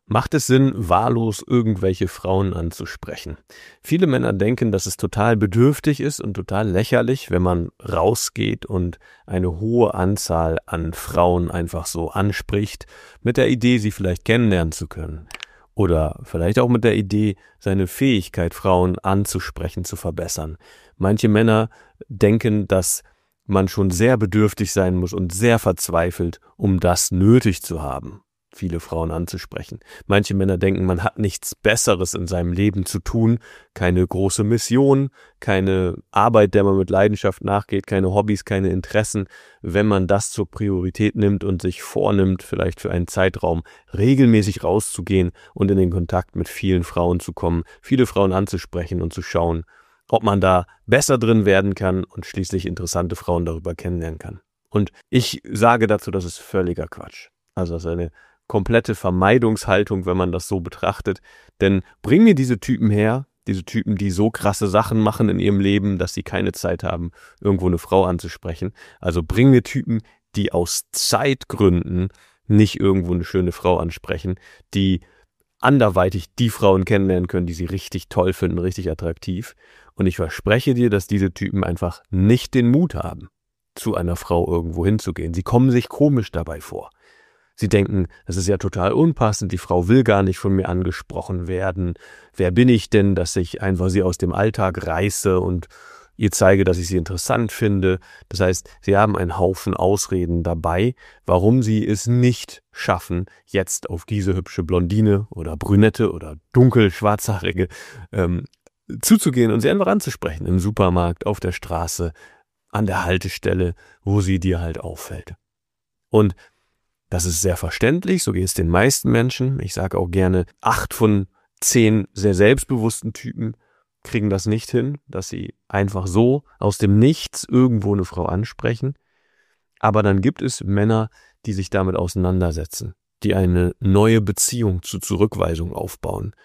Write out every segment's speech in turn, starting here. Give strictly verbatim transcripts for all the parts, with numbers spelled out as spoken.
Macht es Sinn, wahllos irgendwelche Frauen anzusprechen? Viele Männer denken, dass es total bedürftig ist und total lächerlich, wenn man rausgeht und eine hohe Anzahl an Frauen einfach so anspricht, mit der Idee, sie vielleicht kennenlernen zu können. Oder vielleicht auch mit der Idee, seine Fähigkeit, Frauen anzusprechen, zu verbessern. Manche Männer denken, dass man schon sehr bedürftig sein muss und sehr verzweifelt, um das nötig zu haben, viele Frauen anzusprechen. Manche Männer denken, man hat nichts Besseres in seinem Leben zu tun, keine große Mission, keine Arbeit, der man mit Leidenschaft nachgeht, keine Hobbys, keine Interessen. Wenn man das zur Priorität nimmt und sich vornimmt, vielleicht für einen Zeitraum regelmäßig rauszugehen und in den Kontakt mit vielen Frauen zu kommen, viele Frauen anzusprechen und zu schauen, ob man da besser drin werden kann und schließlich interessante Frauen darüber kennenlernen kann. Und ich sage dazu, das ist völliger Quatsch. Also das ist eine komplette Vermeidungshaltung, wenn man das so betrachtet. Denn bring mir diese Typen her, diese Typen, die so krasse Sachen machen in ihrem Leben, dass sie keine Zeit haben, irgendwo eine Frau anzusprechen. Also bring mir Typen, die aus Zeitgründen nicht irgendwo eine schöne Frau ansprechen, die anderweitig die Frauen kennenlernen können, die sie richtig toll finden, richtig attraktiv. Und ich verspreche dir, dass diese Typen einfach nicht den Mut haben, zu einer Frau irgendwo hinzugehen. Sie kommen sich komisch dabei vor. Sie denken, das ist ja total unpassend, die Frau will gar nicht von mir angesprochen werden. Wer bin ich denn, dass ich einfach sie aus dem Alltag reiße und ihr zeige, dass ich sie interessant finde? Das heißt, sie haben einen Haufen Ausreden dabei, warum sie es nicht schaffen, jetzt auf diese hübsche Blondine oder Brünette oder dunkel schwarzhaarige ähm, zuzugehen und sie einfach anzusprechen. Im Supermarkt, auf der Straße, an der Haltestelle, wo sie dir halt auffällt. Und das ist sehr verständlich, so geht es den meisten Menschen. Ich sage auch gerne, acht von zehn sehr selbstbewussten Typen kriegen das nicht hin, dass sie einfach so aus dem Nichts irgendwo eine Frau ansprechen. Aber dann gibt es Männer, die sich damit auseinandersetzen, die eine neue Beziehung zur Zurückweisung aufbauen,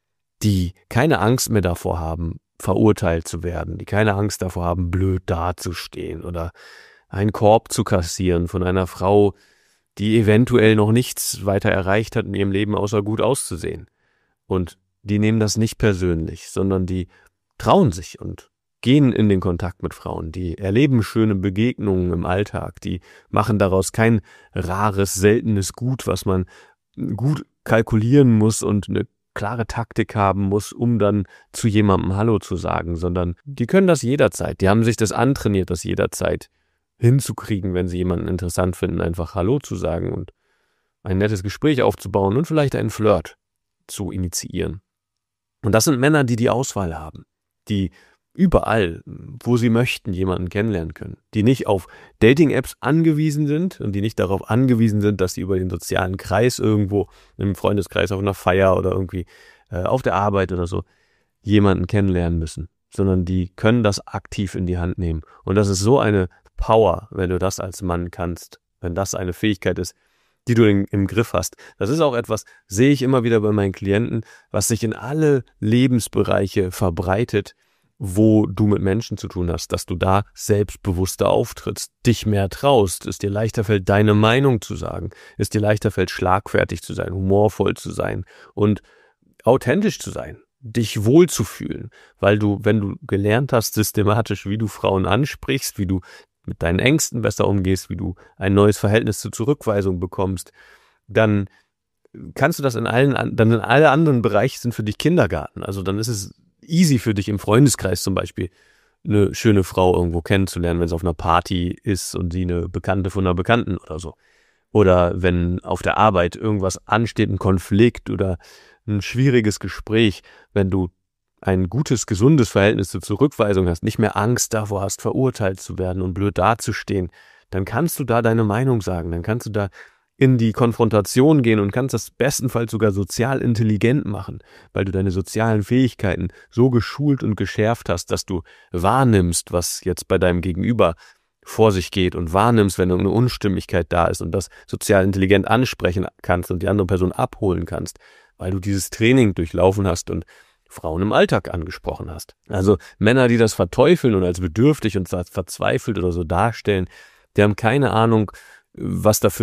die keine Angst mehr davor haben, verurteilt zu werden, die keine Angst davor haben, blöd dazustehen oder einen Korb zu kassieren von einer Frau, die eventuell noch nichts weiter erreicht hat in ihrem Leben, außer gut auszusehen. Und die nehmen das nicht persönlich, sondern die trauen sich und gehen in den Kontakt mit Frauen. Die erleben schöne Begegnungen im Alltag. Die machen daraus kein rares, seltenes Gut, was man gut kalkulieren muss und eine klare Taktik haben muss, um dann zu jemandem Hallo zu sagen, sondern die können das jederzeit. Die haben sich das antrainiert, das jederzeit hinzukriegen, wenn sie jemanden interessant finden, einfach Hallo zu sagen und ein nettes Gespräch aufzubauen und vielleicht einen Flirt zu initiieren. Und das sind Männer, die die Auswahl haben, die überall, wo sie möchten, jemanden kennenlernen können, die nicht auf Dating-Apps angewiesen sind und die nicht darauf angewiesen sind, dass sie über den sozialen Kreis irgendwo, im Freundeskreis, auf einer Feier oder irgendwie äh, auf der Arbeit oder so, jemanden kennenlernen müssen, sondern die können das aktiv in die Hand nehmen. Und das ist so eine Power, wenn du das als Mann kannst, wenn das eine Fähigkeit ist, die du in, im Griff hast. Das ist auch etwas, sehe ich immer wieder bei meinen Klienten, was sich in alle Lebensbereiche verbreitet, wo du mit Menschen zu tun hast, dass du da selbstbewusster auftrittst, dich mehr traust, es dir leichter fällt, deine Meinung zu sagen, es dir leichter fällt, schlagfertig zu sein, humorvoll zu sein und authentisch zu sein, dich wohlzufühlen, weil du, wenn du gelernt hast, systematisch, wie du Frauen ansprichst, wie du mit deinen Ängsten besser umgehst, wie du ein neues Verhältnis zur Zurückweisung bekommst, dann kannst du das in allen, dann in alle anderen Bereiche sind für dich Kindergarten. Also dann ist es easy für dich im Freundeskreis zum Beispiel eine schöne Frau irgendwo kennenzulernen, wenn es auf einer Party ist und sie eine Bekannte von einer Bekannten oder so. Oder wenn auf der Arbeit irgendwas ansteht, ein Konflikt oder ein schwieriges Gespräch, wenn du ein gutes, gesundes Verhältnis zur Zurückweisung hast, nicht mehr Angst davor hast, verurteilt zu werden und blöd dazustehen, dann kannst du da deine Meinung sagen, dann kannst du da in die Konfrontation gehen und kannst das bestenfalls sogar sozial intelligent machen, weil du deine sozialen Fähigkeiten so geschult und geschärft hast, dass du wahrnimmst, was jetzt bei deinem Gegenüber vor sich geht und wahrnimmst, wenn irgendeine Unstimmigkeit da ist und das sozial intelligent ansprechen kannst und die andere Person abholen kannst, weil du dieses Training durchlaufen hast und Frauen im Alltag angesprochen hast. Also Männer, die das verteufeln und als bedürftig und verzweifelt oder so darstellen, die haben keine Ahnung, was da für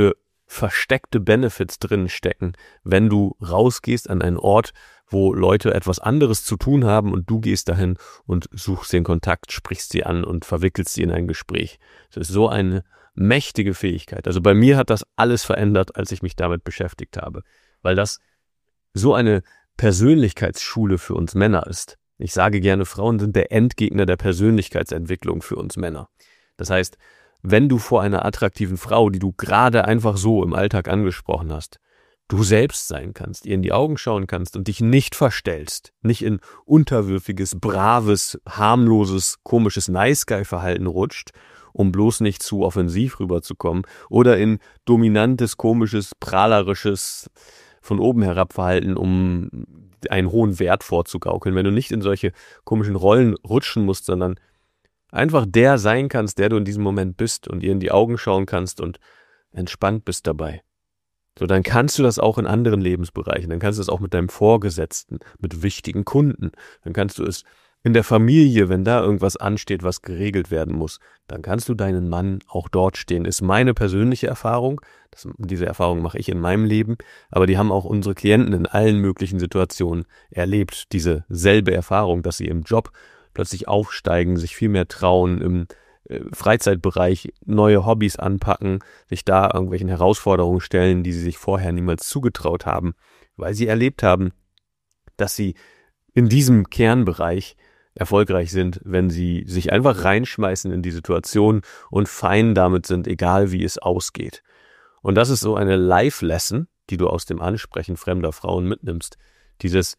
versteckte Benefits drin stecken, wenn du rausgehst an einen Ort, wo Leute etwas anderes zu tun haben und du gehst dahin und suchst den Kontakt, sprichst sie an und verwickelst sie in ein Gespräch. Das ist so eine mächtige Fähigkeit. Also bei mir hat das alles verändert, als ich mich damit beschäftigt habe, weil das so eine Persönlichkeitsschule für uns Männer ist. Ich sage gerne, Frauen sind der Endgegner der Persönlichkeitsentwicklung für uns Männer. Das heißt, wenn du vor einer attraktiven Frau, die du gerade einfach so im Alltag angesprochen hast, du selbst sein kannst, ihr in die Augen schauen kannst und dich nicht verstellst, nicht in unterwürfiges, braves, harmloses, komisches Nice-Guy-Verhalten rutscht, um bloß nicht zu offensiv rüberzukommen, oder in dominantes, komisches, prahlerisches, von oben herab Verhalten, um einen hohen Wert vorzugaukeln. Wenn du nicht in solche komischen Rollen rutschen musst, sondern einfach der sein kannst, der du in diesem Moment bist und ihr in die Augen schauen kannst und entspannt bist dabei. So, dann kannst du das auch in anderen Lebensbereichen, dann kannst du es auch mit deinem Vorgesetzten, mit wichtigen Kunden, dann kannst du es in der Familie, wenn da irgendwas ansteht, was geregelt werden muss, dann kannst du deinen Mann auch dort stehen. Ist meine persönliche Erfahrung, das, diese Erfahrung mache ich in meinem Leben, aber die haben auch unsere Klienten in allen möglichen Situationen erlebt, diese selbe Erfahrung, dass sie im Job plötzlich aufsteigen, sich viel mehr trauen, im äh, Freizeitbereich neue Hobbys anpacken, sich da irgendwelchen Herausforderungen stellen, die sie sich vorher niemals zugetraut haben, weil sie erlebt haben, dass sie in diesem Kernbereich erfolgreich sind, wenn sie sich einfach reinschmeißen in die Situation und fein damit sind, egal wie es ausgeht. Und das ist so eine Life-Lesson, die du aus dem Ansprechen fremder Frauen mitnimmst. Dieses,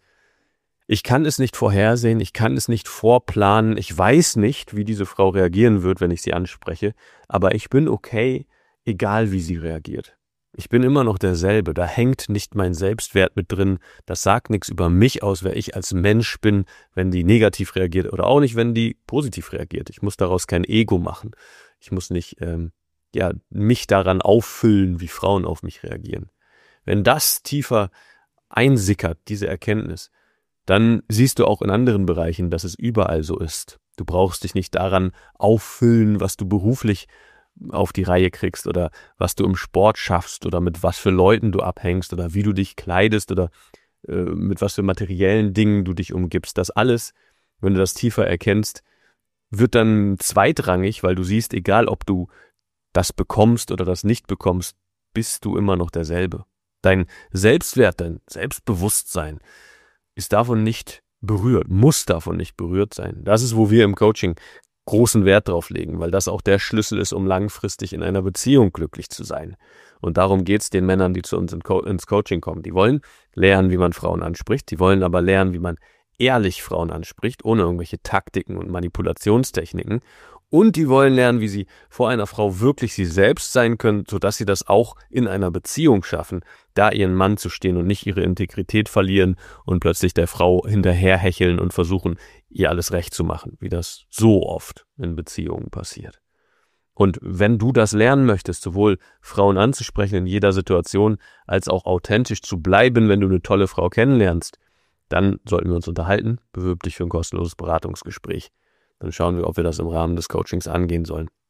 ich kann es nicht vorhersehen, ich kann es nicht vorplanen, ich weiß nicht, wie diese Frau reagieren wird, wenn ich sie anspreche, aber ich bin okay, egal wie sie reagiert. Ich bin immer noch derselbe, da hängt nicht mein Selbstwert mit drin, das sagt nichts über mich aus, wer ich als Mensch bin, wenn die negativ reagiert oder auch nicht, wenn die positiv reagiert. Ich muss daraus kein Ego machen. Ich muss nicht ähm, ja mich daran auffüllen, wie Frauen auf mich reagieren. Wenn das tiefer einsickert, diese Erkenntnis, dann siehst du auch in anderen Bereichen, dass es überall so ist. Du brauchst dich nicht daran auffüllen, was du beruflich auf die Reihe kriegst oder was du im Sport schaffst oder mit was für Leuten du abhängst oder wie du dich kleidest oder äh, mit was für materiellen Dingen du dich umgibst. Das alles, wenn du das tiefer erkennst, wird dann zweitrangig, weil du siehst, egal ob du das bekommst oder das nicht bekommst, bist du immer noch derselbe. Dein Selbstwert, dein Selbstbewusstsein ist davon nicht berührt, muss davon nicht berührt sein. Das ist, wo wir im Coaching großen Wert drauf legen, weil das auch der Schlüssel ist, um langfristig in einer Beziehung glücklich zu sein. Und darum geht es den Männern, die zu uns ins Coaching kommen. Die wollen lernen, wie man Frauen anspricht, die wollen aber lernen, wie man ehrlich Frauen anspricht, ohne irgendwelche Taktiken und Manipulationstechniken. Und die wollen lernen, wie sie vor einer Frau wirklich sie selbst sein können, sodass sie das auch in einer Beziehung schaffen, da ihren Mann zu stehen und nicht ihre Integrität verlieren und plötzlich der Frau hinterherhecheln und versuchen, ihr alles recht zu machen, wie das so oft in Beziehungen passiert. Und wenn du das lernen möchtest, sowohl Frauen anzusprechen in jeder Situation, als auch authentisch zu bleiben, wenn du eine tolle Frau kennenlernst, dann sollten wir uns unterhalten. Bewirb dich für ein kostenloses Beratungsgespräch. Dann schauen wir, ob wir das im Rahmen des Coachings angehen sollen.